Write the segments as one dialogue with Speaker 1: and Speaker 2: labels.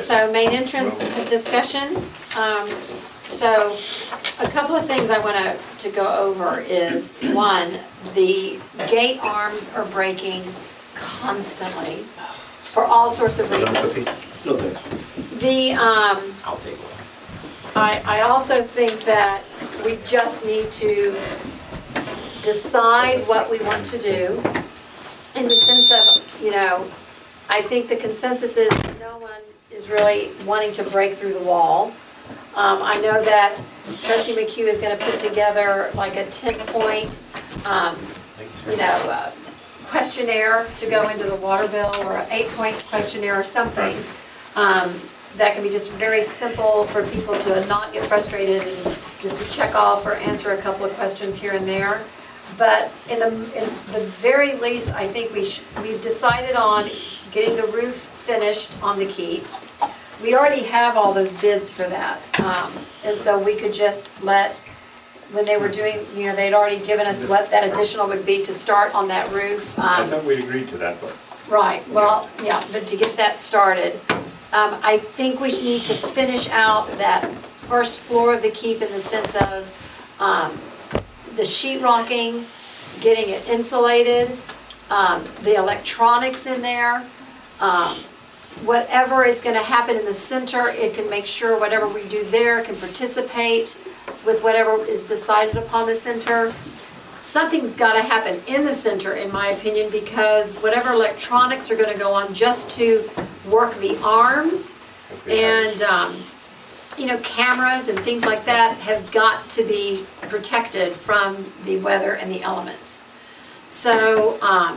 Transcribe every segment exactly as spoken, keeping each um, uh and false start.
Speaker 1: so main entrance discussion. Um, so a couple of things I want to to go over is, one, the gate arms are breaking constantly for all sorts of reasons.
Speaker 2: No thanks.
Speaker 1: The, um,
Speaker 2: I'll take one.
Speaker 1: I, I also think that we just need to decide what we want to do in the sense of, you know, I think the consensus is no one is really wanting to break through the wall. Um, I know that Trustee McHugh is going to put together like a ten-point, um, you know, uh, questionnaire to go into the water bill, or an eight-point questionnaire or something. Um, that can be just very simple for people to not get frustrated and just to check off or answer a couple of questions here and there. But in the, in the very least, I think we sh we've decided on getting the roof finished on the keep. We already have all those bids for that. Um, and so we could just let, when they were doing, you know, they'd already given us what that additional would be to start on that roof. Um,
Speaker 3: I thought we'd agreed to that, but.
Speaker 1: Right, well, yeah, but to get that started, um, I think we need to finish out that first floor of the keep in the sense of um, the sheetrocking, getting it insulated, um, the electronics in there, um, whatever is going to happen in the center, it can make sure whatever we do there can participate with whatever is decided upon the center. Something's got to happen in the center, in my opinion, because whatever electronics are going to go on just to work the arms and, um, you know, cameras and things like that have got to be protected from the weather and the elements. So, um,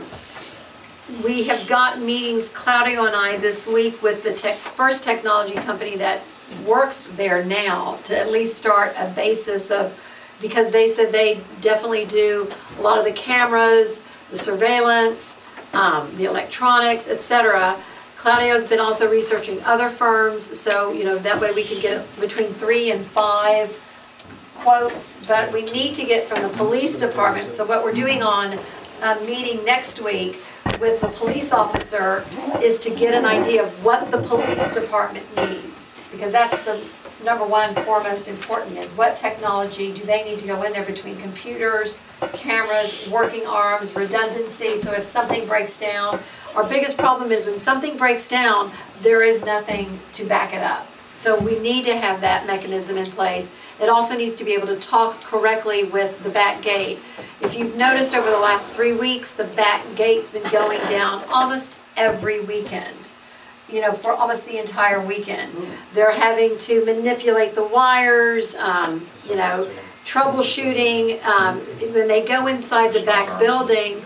Speaker 1: we have got meetings, Claudio and I, this week with the tech, first technology company that works there now to at least start a basis of, because they said they definitely do a lot of the cameras, the surveillance, um, the electronics, et cetera. Claudio's been also researching other firms, so you know that way we can get between three and five quotes. But we need to get from the police department. So what we're doing on a meeting next week with the police officer is to get an idea of what the police department needs, because that's the number one foremost important, is what technology do they need to go in there between computers, cameras, working arms, redundancy. So if something breaks down, our biggest problem is when something breaks down, there is nothing to back it up. So we need to have that mechanism in place. It also needs to be able to talk correctly with the back gate. If you've noticed over the last three weeks, the back gate's been going down almost every weekend, you know, for almost the entire weekend. They're having to manipulate the wires, um, you know, troubleshooting. Um, when they go inside the back building,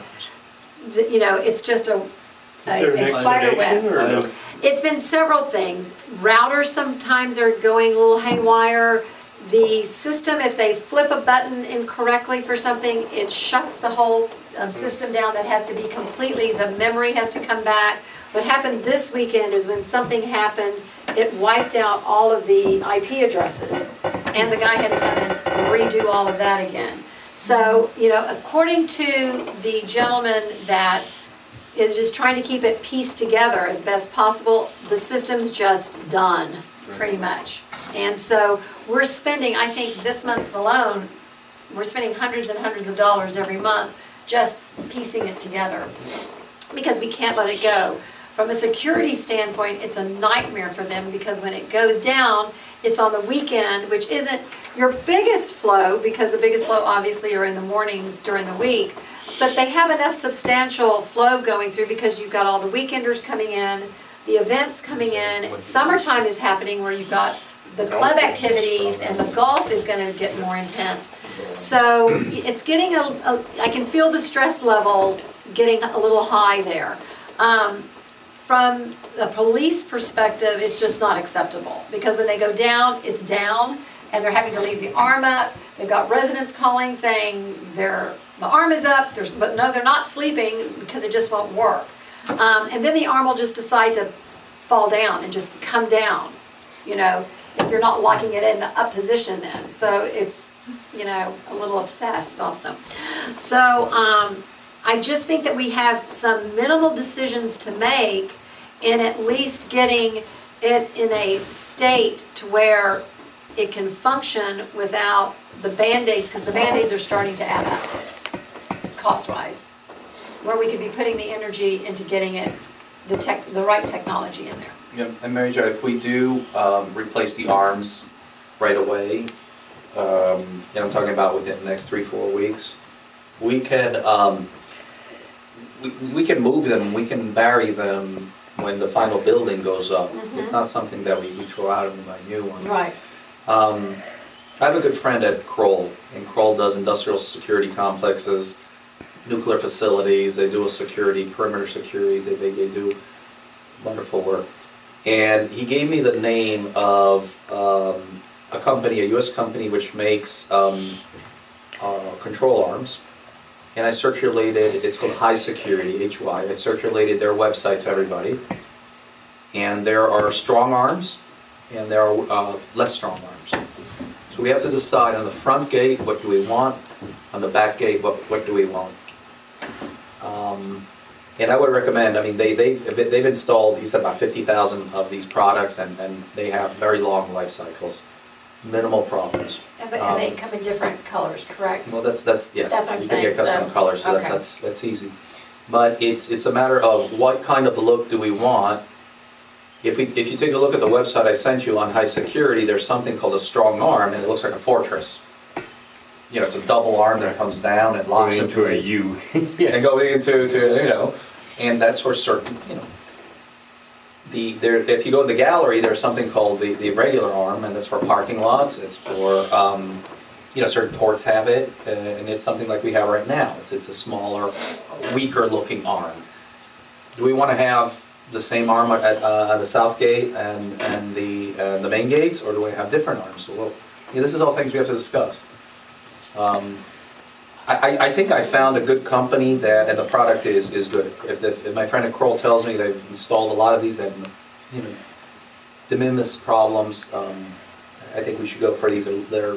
Speaker 1: the, you know, it's just a, a, a spider web.
Speaker 3: No?
Speaker 1: It's been several things. Routers sometimes are going a little haywire. The system, if they flip a button incorrectly for something, it shuts the whole um, system down. That has to be completely, the memory has to come back. What happened this weekend is when something happened, it wiped out all of the I P addresses, and the guy had to come and redo all of that again. So, you know, according to the gentleman that is just trying to keep it pieced together as best possible, the system's just done, pretty much. And so we're spending, I think this month alone, we're spending hundreds and hundreds of dollars every month just piecing it together, because we can't let it go. From a security standpoint, it's a nightmare for them, because when it goes down, it's on the weekend, which isn't your biggest flow, because the biggest flow obviously are in the mornings during the week. But they have enough substantial flow going through because you've got all the weekenders coming in, the events coming in, summertime is happening where you've got the club activities, and the golf is going to get more intense. So it's getting a, a, I can feel the stress level getting a little high there. Um, from the police perspective, it's just not acceptable, because when they go down, it's down, and they're having to leave the arm up. They've got residents calling saying they're, the arm is up, there's, but no, they're not sleeping because it just won't work. Um, and then the arm will just decide to fall down and just come down, you know, if you're not locking it in the up position then. So it's, you know, a little obsessed also. So um, I just think that we have some minimal decisions to make in at least getting it in a state to where it can function without the Band-Aids, because the Band-Aids are starting to add up, cost-wise, where we could be putting the energy into getting it, the tech, the right technology in there.
Speaker 2: Yep, and Mary Jo, if we do um, replace the arms right away, um, and I'm talking about within the next three, four weeks, we can, um, we, we can move them, we can bury them when the final building goes up.
Speaker 1: Mhm.
Speaker 2: It's not something that we, we throw out and buy new ones.
Speaker 1: Right.
Speaker 2: Um, I have a good friend at Kroll, and Kroll does industrial security complexes, nuclear facilities, they do a security, perimeter securities, they, they, they do wonderful work. And he gave me the name of um, a company, a U S company, which makes um, uh, control arms. And I circulated, it's called High Security, H Y. I circulated their website to everybody. And there are strong arms, and there are uh, less strong arms. So we have to decide on the front gate, what do we want? On the back gate, what, what do we want? Um, and I would recommend, I mean, they, they've, they've installed, he said, about fifty thousand of these products, and, and they have very long life cycles, minimal problems.
Speaker 1: And they, and they
Speaker 2: Um,
Speaker 1: come in different colors, correct?
Speaker 2: Well, that's, that's, yes.
Speaker 1: That's what I'm
Speaker 2: you can get
Speaker 1: saying,
Speaker 2: custom
Speaker 1: so-
Speaker 2: colors, so that's,
Speaker 1: okay.
Speaker 2: that's, that's easy. But it's, it's a matter of what kind of look do we want. If we, if you take a look at the website I sent you on high security, there's something called a strong arm, and it looks like a fortress. You know, it's a double arm that comes down and locks
Speaker 3: Going
Speaker 2: into
Speaker 3: into a
Speaker 2: place.
Speaker 3: U.
Speaker 2: And going into, to, you know, and that's for certain, you know. The, there, if you go to the gallery, there's something called the, the regular arm, and that's for parking lots, it's for, um, you know, certain ports have it, uh, and it's something like we have right now. It's, it's a smaller, weaker looking arm. Do we want to have the same arm at, uh, at the south gate and, and the, uh, the main gates, or do we have different arms? So, well, you know, this is all things we have to discuss. Um, I, I- I think I found a good company that, and the product is, is good. If, the- if my friend at Kroll tells me they've installed a lot of these, and, you know, de minimis problems, um, I think we should go for these. They're,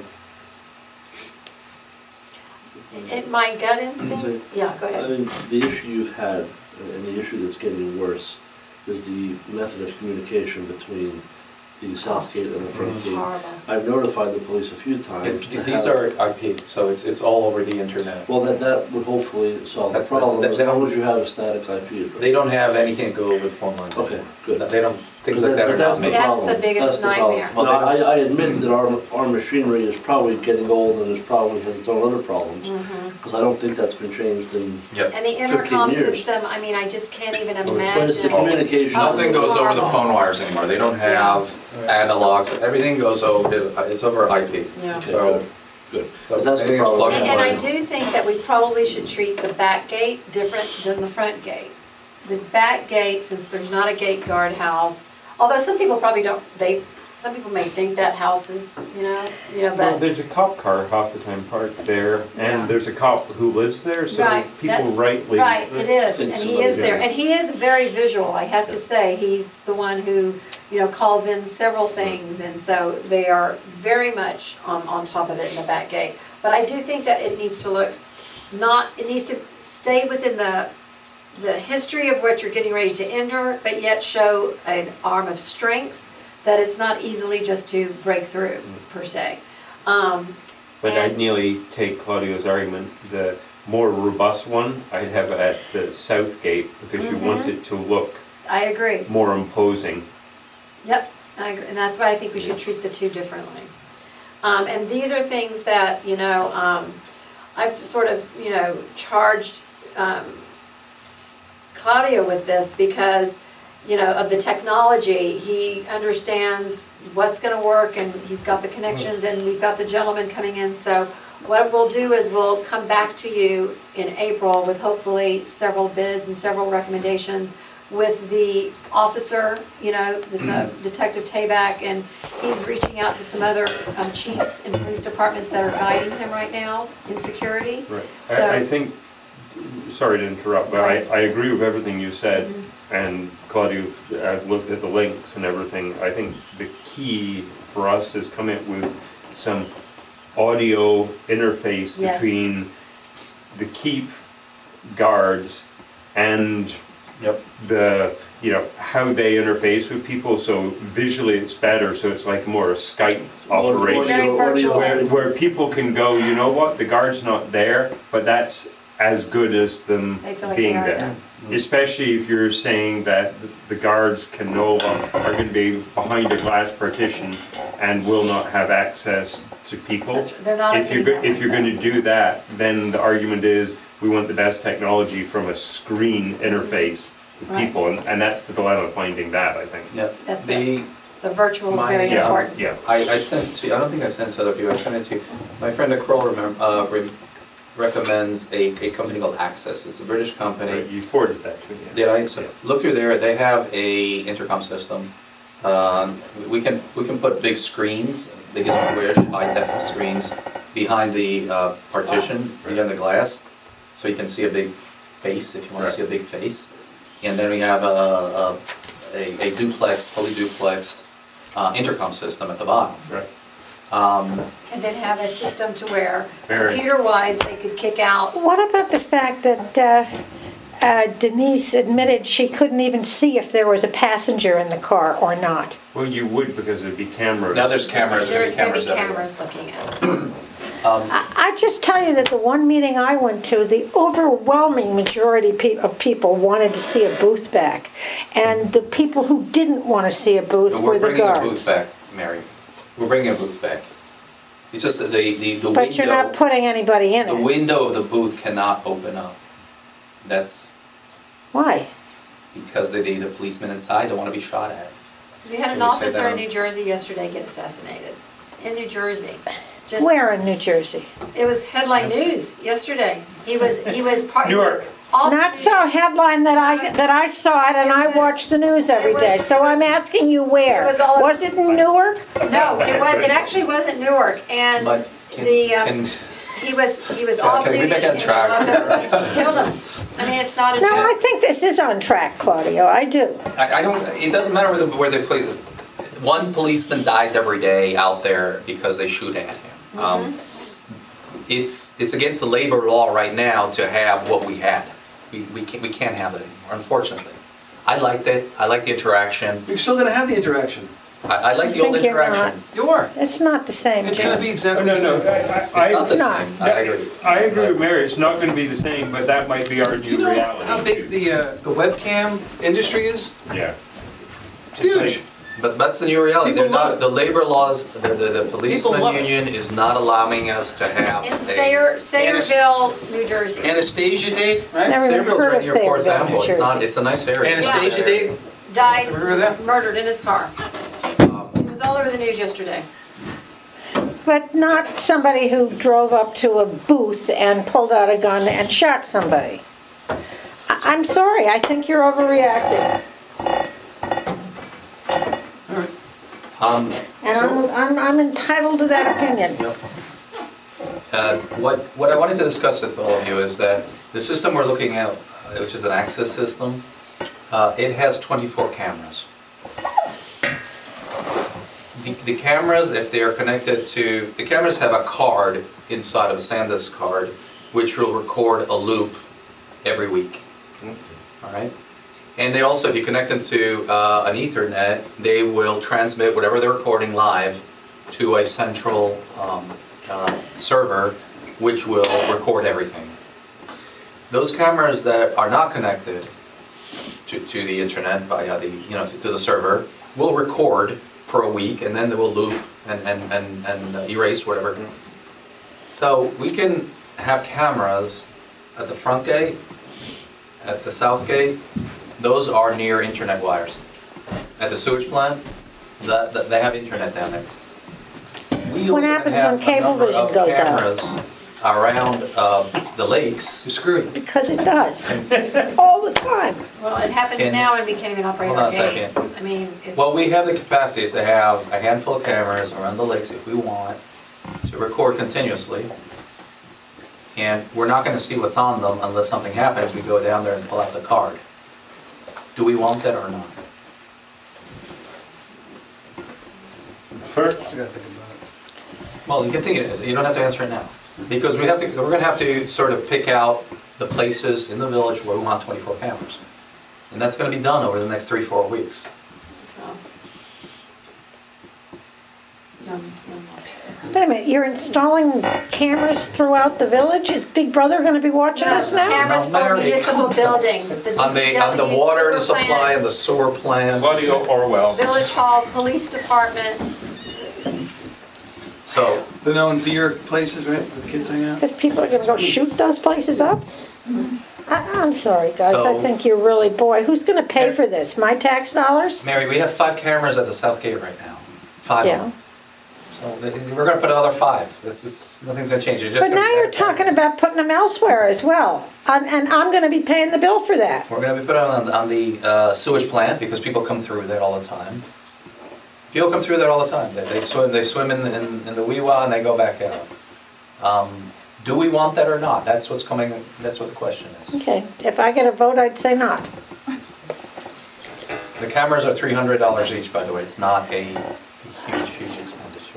Speaker 1: In my gut instinct, yeah, go
Speaker 4: I
Speaker 1: ahead.
Speaker 4: mean, the issue you've had, and the issue that's getting worse, is the method of communication between the south gate and the front gate.
Speaker 1: Horrible.
Speaker 4: I've notified the police a few times. to
Speaker 2: it- these
Speaker 4: have-
Speaker 2: are I P, so it's, it's all over the internet.
Speaker 4: Well, that, that would hopefully solve the
Speaker 2: That's- that's-
Speaker 4: problem,
Speaker 2: they-
Speaker 4: as
Speaker 2: they
Speaker 4: long
Speaker 2: don't-
Speaker 4: as you have a static I P address.
Speaker 2: They don't have anything to go over phone lines.
Speaker 4: Okay, good.
Speaker 2: They don't, things like
Speaker 4: Because
Speaker 2: that are
Speaker 4: that- that's
Speaker 2: not
Speaker 4: the
Speaker 2: made.
Speaker 1: That's
Speaker 4: problem.
Speaker 1: the biggest
Speaker 4: That's the problem.
Speaker 1: nightmare.
Speaker 2: Well,
Speaker 4: Now,
Speaker 2: they
Speaker 4: I, I admit that our, our machinery is probably getting old and is probably has its own other problems,
Speaker 1: Mhm.
Speaker 4: because I don't think that's been changed in,
Speaker 2: Yep.
Speaker 1: And the
Speaker 4: fifteen
Speaker 1: intercom
Speaker 4: years.
Speaker 1: system, I mean, I just can't even
Speaker 4: but it's the
Speaker 1: imagine.
Speaker 4: communication.
Speaker 1: Oh,
Speaker 2: Nothing
Speaker 1: it's
Speaker 2: goes over the
Speaker 1: horrible.
Speaker 2: phone wires anymore. They don't have analogs. Everything goes over, it's over I P.
Speaker 1: Yeah.
Speaker 4: Okay,
Speaker 2: So,
Speaker 4: good, good.
Speaker 2: so
Speaker 4: 'Cause that's the
Speaker 2: everything's
Speaker 4: problem.
Speaker 2: plugged
Speaker 1: And
Speaker 2: and
Speaker 1: and I
Speaker 2: played.
Speaker 1: do think that we probably should treat the back gate different than the front gate. The back gate, since there's not a gate guard house, although some people probably don't, they, some people may think that house is, you know, you know,
Speaker 3: Well,
Speaker 1: but,
Speaker 3: there's a cop car half the time parked there,
Speaker 1: Yeah.
Speaker 3: and there's a cop who lives there, so
Speaker 1: right,
Speaker 3: people
Speaker 1: that's,
Speaker 3: rightly.
Speaker 1: right, it is,
Speaker 4: think
Speaker 1: and he
Speaker 4: somebody
Speaker 1: is there,
Speaker 3: did.
Speaker 1: and he is very visual, I have to say, he's the one who, you know, calls in several things, and so they are very much on, on top of it in the back gate. But I do think that it needs to look, not, it needs to stay within the, the history of what you're getting ready to enter, but yet show an arm of strength, that it's not easily just to break through, per se. Um,
Speaker 3: But
Speaker 1: and-
Speaker 3: I'd nearly take Claudio's argument, the more robust one, I'd have it at the south gate, because you want
Speaker 1: Mhm.
Speaker 3: it to look
Speaker 1: I agree.
Speaker 3: more imposing.
Speaker 1: Yep, I agree, and that's why I think we should treat the two differently. Um, and these are things that, you know, um, I've sort of, you know, charged, um, Claudio with this because, you know, of the technology, he understands what's gonna work and he's got the connections and we've got the gentleman coming in, so what we'll do is we'll come back to you in April with hopefully several bids and several recommendations with the officer, you know, with uh, Detective Tabak, and he's reaching out to some other um, chiefs and police departments that are guiding him right now in security.
Speaker 3: Right.
Speaker 1: So-
Speaker 3: I, I think, sorry to interrupt, but I,
Speaker 1: Right.
Speaker 3: I agree with everything you said,
Speaker 1: Mhm.
Speaker 3: and Claudio, I've looked at the links and everything. I think the key for us is come up with some audio interface
Speaker 1: Yes.
Speaker 3: between the keep guards and
Speaker 2: Yep.
Speaker 3: the you know, how they interface with people, so visually it's better, so it's like more a Skype
Speaker 1: Needs to be
Speaker 3: operation.
Speaker 1: very
Speaker 4: Audio-
Speaker 1: virtual.
Speaker 3: Where, where people can go, you know what, the guard's not there, but that's as good as them
Speaker 1: They feel like
Speaker 3: being
Speaker 1: they are
Speaker 3: there. Especially if you're saying that the- the guards can no, are gonna be behind a glass partition and will not have access to people.
Speaker 1: That's- they're not
Speaker 3: If you're,
Speaker 1: opening
Speaker 3: go-
Speaker 1: that
Speaker 3: if you're
Speaker 1: window.
Speaker 3: gonna do that, then the argument is, we want the best technology from a screen interface with
Speaker 1: Right.
Speaker 3: people, and, and that's the dilemma, finding that, I think.
Speaker 2: Yeah.
Speaker 1: That's
Speaker 2: The,
Speaker 1: The virtual is
Speaker 2: My-
Speaker 1: very
Speaker 2: yeah.
Speaker 1: important.
Speaker 3: Yeah.
Speaker 2: I, I sent it to you, I don't think I sent it to you, I sent it to you. My friend Kroll remem uh, re- recommends a, a company called Access. It's a British company.
Speaker 3: Right, You forwarded that to me.
Speaker 2: Did I?
Speaker 3: So-
Speaker 2: Look through there, they have a intercom system. Um, we can, we can put big screens, big as you wish, high def screens behind the uh, partition,
Speaker 1: Glass.
Speaker 2: behind the glass. So you can see a big face, if you want to
Speaker 3: Right.
Speaker 2: see a big face. And then we have a, a, a duplex, fully duplexed uh, intercom system at the bottom.
Speaker 3: Right.
Speaker 2: Um,
Speaker 1: And then have a system to where,
Speaker 3: Very.
Speaker 1: computer-wise, they could kick out.
Speaker 5: What about the fact that uh, uh, Denise admitted she couldn't even see if there was a passenger in the car or not?
Speaker 3: Well, you would, because there'd be cameras.
Speaker 2: Now there's cameras, there's
Speaker 1: There's gonna be
Speaker 2: cameras everywhere.
Speaker 1: cameras looking at.
Speaker 2: Um,
Speaker 5: I I just tell you that the one meeting I went to, the overwhelming majority pe- of people wanted to see a booth back. And the people who didn't want to see a booth
Speaker 2: But
Speaker 5: were
Speaker 2: we're
Speaker 5: the
Speaker 2: bringing a
Speaker 5: guards.
Speaker 2: booth back, Mary. We're bringing a booth back. It's just that the, the, the
Speaker 5: But you're not
Speaker 2: window,
Speaker 5: putting anybody in
Speaker 2: the
Speaker 5: it.
Speaker 2: window of the booth cannot open up. That's
Speaker 5: Why?
Speaker 2: because the, the policemen inside don't want to be shot at.
Speaker 1: We had an
Speaker 2: Can we say
Speaker 1: officer
Speaker 2: that
Speaker 1: in
Speaker 2: on-
Speaker 1: New Jersey yesterday get assassinated. In New Jersey. Just,
Speaker 5: Where in New Jersey?
Speaker 1: it was headline news yesterday. He was, he was part, he
Speaker 3: Newark.
Speaker 1: was off.
Speaker 5: Not
Speaker 1: duty.
Speaker 5: so headline that I, that I saw it and
Speaker 1: It
Speaker 5: I
Speaker 1: was-
Speaker 5: watch the news every
Speaker 1: it was-
Speaker 5: day.
Speaker 1: it
Speaker 5: So I'm
Speaker 1: was-
Speaker 5: asking you where?
Speaker 1: it was all-
Speaker 5: Was it in Newark?
Speaker 1: No, it was, it actually wasn't Newark, and
Speaker 2: But can,
Speaker 1: the, um,
Speaker 2: can,
Speaker 1: he was, he was
Speaker 2: Yeah,
Speaker 1: off
Speaker 2: can we
Speaker 1: duty
Speaker 2: get
Speaker 1: and
Speaker 2: on
Speaker 1: they
Speaker 2: track?
Speaker 1: walked up and just killed him. I mean, it's not a
Speaker 5: No, I
Speaker 1: joke.
Speaker 5: think this is on track, Claudio, I do.
Speaker 2: I, I don't, it doesn't matter where the, where they play. One policeman dies every day out there because they shoot at him. Um, It's, it's against the labor law right now to have what we had. We, we can't, we can't have it anymore, unfortunately. I liked it, I like the interaction,
Speaker 6: You're still gonna have the interaction.
Speaker 2: I, I like
Speaker 5: I
Speaker 2: the old
Speaker 5: think you're
Speaker 2: interaction.
Speaker 6: You are.
Speaker 5: It's not the same,
Speaker 6: It's gonna
Speaker 5: Jim.
Speaker 6: be
Speaker 3: Oh,
Speaker 6: exactly
Speaker 3: no,
Speaker 6: the
Speaker 3: no,
Speaker 6: same.
Speaker 3: I,
Speaker 2: It's
Speaker 3: I,
Speaker 2: not the
Speaker 5: not.
Speaker 2: same, I agree.
Speaker 3: I agree with Mary, it's not gonna be the same, but that might be our
Speaker 6: Do you
Speaker 3: new
Speaker 6: know
Speaker 3: reality.
Speaker 6: how big the, uh, the webcam industry is?
Speaker 3: Yeah.
Speaker 6: It's huge.
Speaker 3: like-
Speaker 2: But that's the new reality,
Speaker 6: People
Speaker 2: they're
Speaker 6: love
Speaker 2: not,
Speaker 6: it.
Speaker 2: the labor laws, the, the, the policeman
Speaker 6: love it.
Speaker 2: union is not allowing us to have
Speaker 1: In
Speaker 2: a.
Speaker 1: Sayer, Sayreville, New Jersey.
Speaker 6: Anastasia date, right?
Speaker 5: Never even
Speaker 2: Sayreville's
Speaker 5: heard
Speaker 2: right
Speaker 5: of
Speaker 2: near Port
Speaker 5: Fayetteville,
Speaker 2: Thamel,
Speaker 5: New
Speaker 2: it's not,
Speaker 5: Jersey.
Speaker 2: it's a nice area. It's a nice
Speaker 6: Anastasia
Speaker 2: area.
Speaker 6: date?
Speaker 1: Died,
Speaker 6: Ever heard of that?
Speaker 1: murdered in his car.
Speaker 2: Um,
Speaker 1: It was all over the news yesterday.
Speaker 5: But not somebody who drove up to a booth and pulled out a gun and shot somebody. I- I'm sorry, I think you're overreacting.
Speaker 6: All right.
Speaker 2: Um,
Speaker 5: And I'm, I'm, I'm entitled to that opinion.
Speaker 2: Uh, What, what I wanted to discuss with all of you is that the system we're looking at, uh, which is an access system, uh, it has twenty-four cameras. The, the cameras, if they are connected to, the cameras have a card inside of a SanDisk card, which will record a loop every week. All right? And they also, if you connect them to uh, an Ethernet, they will transmit whatever they're recording live to a central um, uh, server, which will record everything. Those cameras that are not connected to, to the internet via the, you know, to, to the server, will record for a week, and then they will loop and, and, and, and uh, erase whatever. So we can have cameras at the front gate, at the south gate. Those are near internet wires. At the sewage plant, that, that they have internet down there. We
Speaker 5: What
Speaker 2: also
Speaker 5: happens
Speaker 2: have
Speaker 5: when
Speaker 2: a number
Speaker 5: Cablevision
Speaker 2: of
Speaker 5: goes out?
Speaker 2: cameras around uh, the lakes.
Speaker 6: You're screwed.
Speaker 5: Because it does, all the time.
Speaker 1: Well, it happens
Speaker 2: And-
Speaker 1: now and we can't even operate
Speaker 2: Hold on
Speaker 1: our
Speaker 2: a second.
Speaker 1: gates. I mean, it's.
Speaker 2: Well, we have the capacities to have a handful of cameras around the lakes if we want to record continuously. And we're not gonna see what's on them unless something happens, we go down there and pull out the card. Do we want that or not?
Speaker 3: First,
Speaker 6: I gotta think about it.
Speaker 2: Well, you can think it is, you don't have to answer it now. Because we have to, we're gonna have to sort of pick out the places in the village where we want twenty-four cameras. And that's gonna be done over the next three, four weeks.
Speaker 1: Um, yum, yum.
Speaker 5: Wait a minute, you're installing cameras throughout the village? Is Big Brother gonna be watching
Speaker 1: No,
Speaker 5: us now?
Speaker 1: cameras
Speaker 2: No,
Speaker 1: for
Speaker 2: Mary.
Speaker 1: municipal buildings, the
Speaker 2: On the, on the
Speaker 1: D P W,
Speaker 2: water
Speaker 1: sewer
Speaker 2: supply and
Speaker 1: plants,
Speaker 2: the sewer plant.
Speaker 3: Audio or well.
Speaker 1: Village hall, police department.
Speaker 2: So,
Speaker 6: The known deer places, right, where kids hang out?
Speaker 5: Because people are gonna go shoot those places up? I, I'm sorry, guys, I
Speaker 2: So-
Speaker 5: think you're really, boy, who's gonna pay for this? My tax dollars?
Speaker 2: Mary, we have five cameras at the south gate right now. Five of
Speaker 5: Yeah.
Speaker 2: them. So th- we're gonna put another five. This is, nothing's gonna change. It's just
Speaker 5: But
Speaker 2: gonna
Speaker 5: now
Speaker 2: be
Speaker 5: you're
Speaker 2: five
Speaker 5: talking
Speaker 2: cameras.
Speaker 5: about putting them elsewhere as well. And, and I'm gonna be paying the bill for that.
Speaker 2: We're gonna be putting on, on the uh, sewage plant because people come through there all the time. People come through there all the time. They, they swim, they swim in, in, in the Weewa and they go back out. Um, do we want that or not? That's what's coming, that's what the question is.
Speaker 5: Okay, if I get a vote, I'd say not.
Speaker 2: The cameras are three hundred dollars each, by the way. It's not a huge, huge expenditure.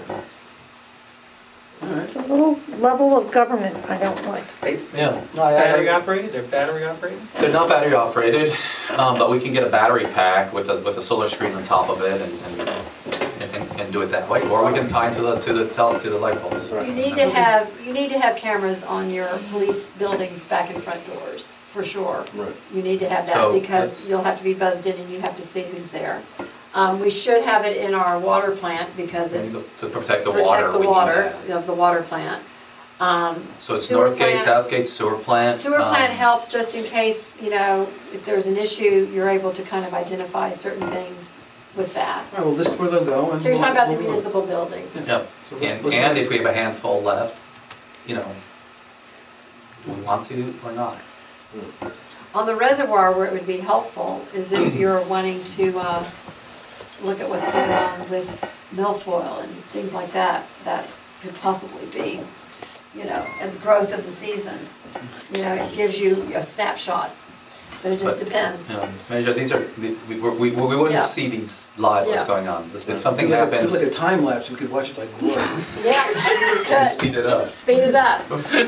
Speaker 6: All right.
Speaker 5: It's a little level of government I don't like.
Speaker 2: Yeah. No, I- I-
Speaker 7: Battery operated, they're battery operated?
Speaker 2: They're not battery operated, um, but we can get a battery pack with a, with a solar screen on top of it and, and, and, and do it that way. Or we can tie it to the, to the, tell to the light bulbs.
Speaker 1: You need to have, you need to have cameras on your police buildings back and front doors, for sure.
Speaker 4: Right.
Speaker 1: You need to have that
Speaker 2: So,
Speaker 1: because
Speaker 2: that's-
Speaker 1: you'll have to be buzzed in and you have to see who's there. Um, we should have it in our water plant because
Speaker 2: And
Speaker 1: it's
Speaker 2: To protect the water.
Speaker 1: protect the
Speaker 2: we need
Speaker 1: water
Speaker 2: that.
Speaker 1: of the water plant. Um,
Speaker 2: So it's
Speaker 1: sewer
Speaker 2: north gate,
Speaker 1: plant-
Speaker 2: south gate, sewer plant.
Speaker 1: Sewer plant
Speaker 2: um,
Speaker 1: helps just in case, you know, if there's an issue, you're able to kind of identify certain things with that.
Speaker 6: All right, well, list where they'll go and.
Speaker 1: So you're talking about the
Speaker 6: we'll- we'll-
Speaker 1: municipal buildings.
Speaker 2: Yep,
Speaker 6: So let's-
Speaker 2: and,
Speaker 6: let's-
Speaker 2: and if we have a handful left, you know, do we want to or not?
Speaker 1: On the reservoir, where it would be helpful is if you're wanting to uh, look at what's going on with milfoil and things like that, that could possibly be, you know, as growth of the seasons. You know, it gives you a snapshot, but it just
Speaker 2: But,
Speaker 1: depends.
Speaker 2: You know, Major, these are, we, we, we we wouldn't
Speaker 1: Yeah.
Speaker 2: see these live, what's
Speaker 1: Yeah.
Speaker 2: going on. If if something
Speaker 6: Do like a-
Speaker 2: happens,
Speaker 6: Do like a time lapse, we could watch it like glory.
Speaker 1: Yeah, you
Speaker 2: and
Speaker 1: could.
Speaker 2: speed it up.
Speaker 1: Speed it up.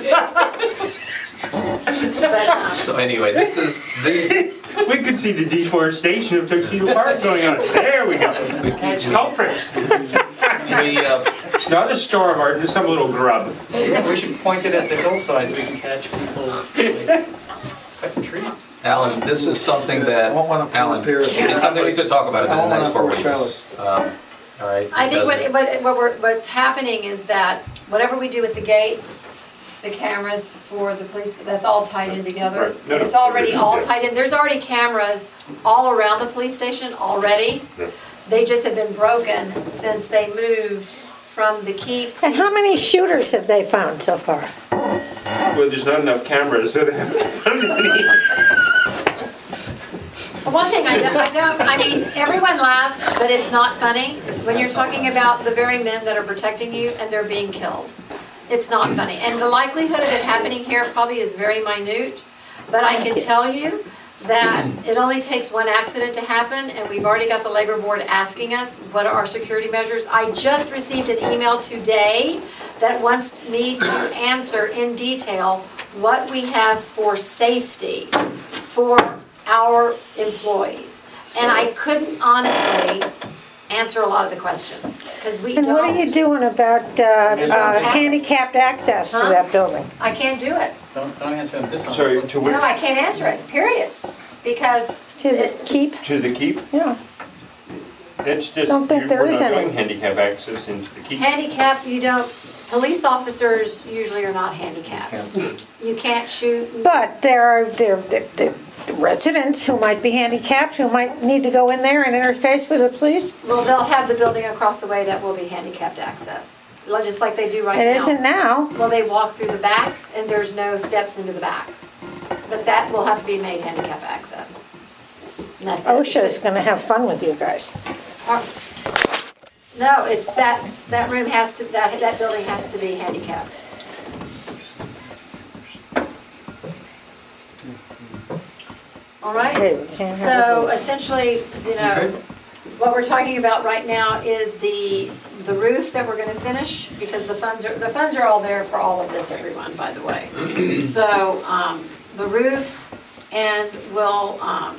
Speaker 1: But, um,
Speaker 2: So anyway, this is the,
Speaker 3: We could see the deforestation of Tuxedo Park going on. There we go. It's culprits.
Speaker 2: we, uh,
Speaker 3: It's not a store of art, it's some little grub.
Speaker 7: We should point it at the hillsides, we can catch people like, cutting trees.
Speaker 2: Alan, this is something
Speaker 6: I
Speaker 2: that,
Speaker 6: won't want to
Speaker 2: Alan,
Speaker 6: Paris.
Speaker 2: it's something we need to talk about in
Speaker 6: I
Speaker 2: the
Speaker 6: won't
Speaker 2: next
Speaker 6: want
Speaker 2: four
Speaker 6: Forest
Speaker 2: weeks.
Speaker 6: Palace.
Speaker 2: Um, All right?
Speaker 1: I think what,
Speaker 2: because-
Speaker 1: what, what we're, what's happening is that whatever we do with the gates, the cameras for the police, that's all tied in together.
Speaker 3: Right. No, no,
Speaker 1: It's already all
Speaker 3: yeah.
Speaker 1: tied in, there's already cameras all around the police station already.
Speaker 3: Yeah.
Speaker 1: They just have been broken since they moved from the keep.
Speaker 5: And how many shooters have they found so far?
Speaker 3: Well, there's not enough cameras, so they haven't done any.
Speaker 1: One thing I don't, I don't, I mean, everyone laughs, but it's not funny when you're talking about the very men that are protecting you and they're being killed. It's not funny. And the likelihood of it happening here probably is very minute, but I can tell you that it only takes one accident to happen, and we've already got the labor board asking us, what are our security measures? I just received an email today that wants me to answer in detail what we have for safety for our employees. And I couldn't honestly answer a lot of the questions, because we
Speaker 5: And
Speaker 1: don't.
Speaker 5: what are you doing about uh, uh, handicapped access to
Speaker 1: Huh?
Speaker 5: that building?
Speaker 1: I can't do it.
Speaker 7: Don't, don't answer them dishonestly.
Speaker 3: Sorry, to which,
Speaker 1: No, I can't answer it, period. Because
Speaker 5: To the
Speaker 1: it-
Speaker 5: keep?
Speaker 3: to the keep?
Speaker 5: Yeah.
Speaker 3: That's just,
Speaker 5: Don't think
Speaker 3: you're-
Speaker 5: there
Speaker 3: we're
Speaker 5: is
Speaker 3: not
Speaker 5: any.
Speaker 3: doing handicap access into the keep.
Speaker 1: handicap, you don't, police officers usually are not handicapped. You can't shoot.
Speaker 5: But there are, there, there- there are residents who might be handicapped, who might need to go in there and interface with the police.
Speaker 1: Well, they'll have the building across the way that will be handicapped access, like- just like they do right
Speaker 5: It
Speaker 1: now.
Speaker 5: isn't now.
Speaker 1: Well, they walk through the back and there's no steps into the back. But that will have to be made handicap access. And that's it.
Speaker 5: OSHA's gonna have fun with you guys.
Speaker 1: No, it's that, that room has to, that, that building has to be handicapped. All right?
Speaker 5: Hey, we can't have
Speaker 1: So
Speaker 5: it.
Speaker 1: essentially, you know,
Speaker 6: Okay.
Speaker 1: what we're talking about right now is the, the roof that we're gonna finish, because the funds are, the funds are all there for all of this, everyone, by the way. So, um, the roof, and we'll, um,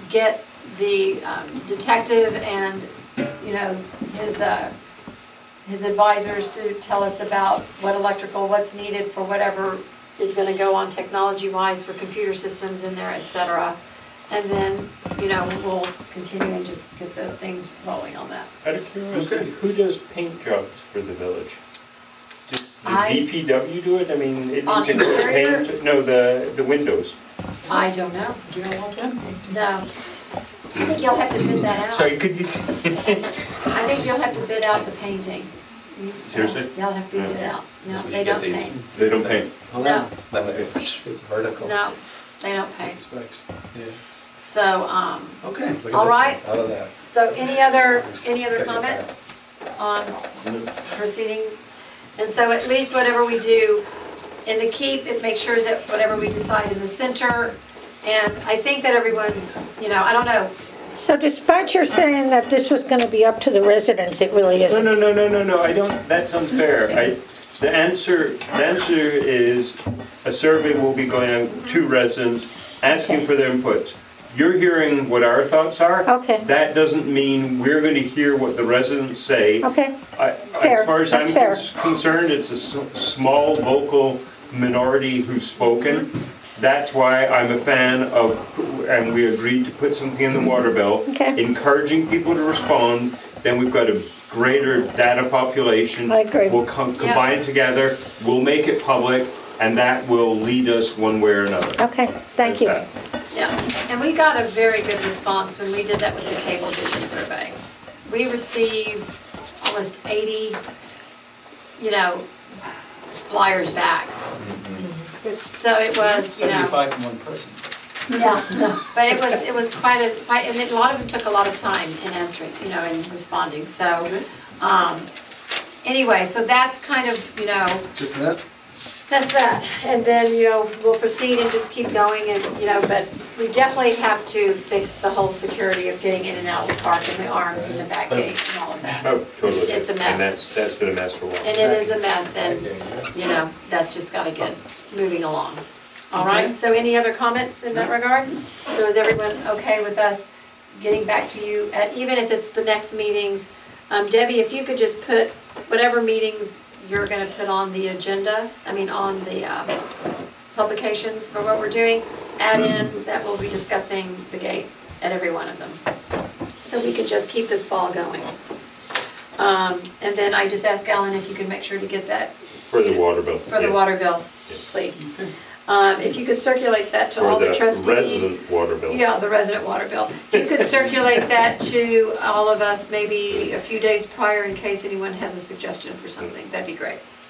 Speaker 1: get the um, detective and, you know, his, uh, his advisors to tell us about what electrical, what's needed for whatever is gonna go on technology-wise for computer systems in there, et cetera. And then, you know, we'll continue and just get the things rolling on that.
Speaker 3: Out of curiosity, who does paint jobs for the village? Does the
Speaker 1: I-
Speaker 3: D P W do it? I mean, it
Speaker 1: On
Speaker 3: needs to go
Speaker 1: interior?
Speaker 3: paint, no, the, the windows.
Speaker 1: I don't know,
Speaker 7: Do you know what, Jen?
Speaker 1: no. I think you'll have to bid that out.
Speaker 3: Sorry, could you say?
Speaker 1: I think you'll have to bid out the painting. You-
Speaker 3: Seriously?
Speaker 1: They'll have to bid it out. No,
Speaker 2: We
Speaker 1: they
Speaker 2: should get
Speaker 1: don't
Speaker 2: these.
Speaker 1: paint.
Speaker 3: They don't paint.
Speaker 6: Well,
Speaker 1: No,
Speaker 2: That way it's vertical.
Speaker 1: no, they don't paint.
Speaker 6: Specs, yeah.
Speaker 1: So, um,
Speaker 6: Okay.
Speaker 2: Look at
Speaker 1: All
Speaker 2: this one,
Speaker 1: right.
Speaker 2: Out of that.
Speaker 1: so any other, any other
Speaker 2: Get it
Speaker 1: comments on proceeding? And so at least whatever we do in the keep, it makes sure that whatever we decide in the center, and I think that everyone's, you know, I don't know,
Speaker 5: So despite your saying that this was gonna be up to the residents, it really
Speaker 3: No,
Speaker 5: isn't.
Speaker 3: no, no, no, no, no, I don't, that's unfair. I, the answer, the answer is a survey will be going out to residents, asking
Speaker 5: Okay.
Speaker 3: for their inputs. You're hearing what our thoughts are.
Speaker 5: Okay.
Speaker 3: That doesn't mean we're gonna hear what the residents say.
Speaker 5: Okay,
Speaker 3: I-
Speaker 5: Fair,
Speaker 3: As far as I'm
Speaker 5: that's fair.
Speaker 3: cons- concerned, it's a s- small vocal minority who's spoken. That's why I'm a fan of, and we agreed to put something in the water bill.
Speaker 5: Okay.
Speaker 3: Encouraging people to respond, then we've got a greater data population.
Speaker 5: I agree.
Speaker 3: We'll com- combine it together, we'll make it public, and that will lead us one way or another.
Speaker 5: okay, thank
Speaker 3: How's
Speaker 5: you.
Speaker 3: that?
Speaker 1: yeah. And we got a very good response when we did that with the cable vision survey. We received almost eighty, you know, flyers back. So it was, you know.
Speaker 7: Seventy-five from one person.
Speaker 1: Yeah, no, but it was, it was quite a, quite, and a lot of them took a lot of time in answering, you know, in responding, so, um, anyway, so that's kind of, you know,
Speaker 6: Is it for that?
Speaker 1: that's that. And then, you know, we'll proceed and just keep going and, you know, but we definitely have to fix the whole security of getting in and out of the park and the arms and the back gate and all of that.
Speaker 3: Oh, totally.
Speaker 1: It's a mess.
Speaker 3: And that's, that's been a mess for a while.
Speaker 1: And it is a mess and, you know, that's just gotta get moving along. All right, so any other comments in that regard? So is everyone okay with us getting back to you at, even if it's the next meetings? Um, Debbie, if you could just put whatever meetings you're gonna put on the agenda, I mean, on the, um, publications for what we're doing, add in that we'll be discussing the gate at every one of them. So we can just keep this ball going. Um, and then I just ask Alan if you can make sure to get that.
Speaker 3: For the water bill.
Speaker 1: For the
Speaker 3: yes.
Speaker 1: water bill,
Speaker 3: Yes.
Speaker 1: please. Um, if you could circulate that to all the trustees.
Speaker 3: For the resident water bill.
Speaker 1: Yeah, the resident water bill. If you could circulate that to all of us maybe a few days prior in case anyone has a suggestion for something, that'd be great.